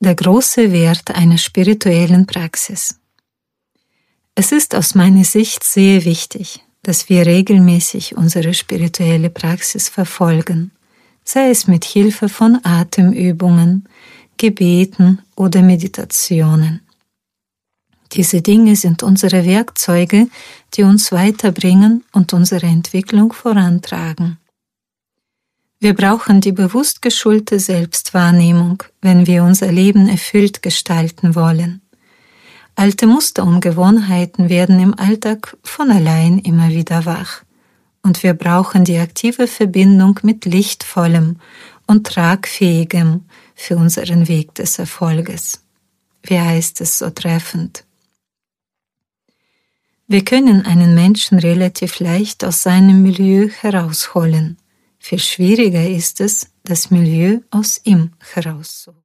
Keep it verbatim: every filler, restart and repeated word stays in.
Der große Wert einer spirituellen Praxis. Es ist aus meiner Sicht sehr wichtig, dass wir regelmäßig unsere spirituelle Praxis verfolgen, sei es mit Hilfe von Atemübungen, Gebeten oder Meditationen. Diese Dinge sind unsere Werkzeuge, die uns weiterbringen und unsere Entwicklung vorantragen. Wir brauchen die bewusst geschulte Selbstwahrnehmung, wenn wir unser Leben erfüllt gestalten wollen. Alte Muster und Gewohnheiten werden im Alltag von allein immer wieder wach, und wir brauchen die aktive Verbindung mit Lichtvollem und Tragfähigem für unseren Weg des Erfolges. Wie heißt es so treffend? Wir können einen Menschen relativ leicht aus seinem Milieu herausholen. Viel schwieriger ist es, das Milieu aus ihm herauszuholen.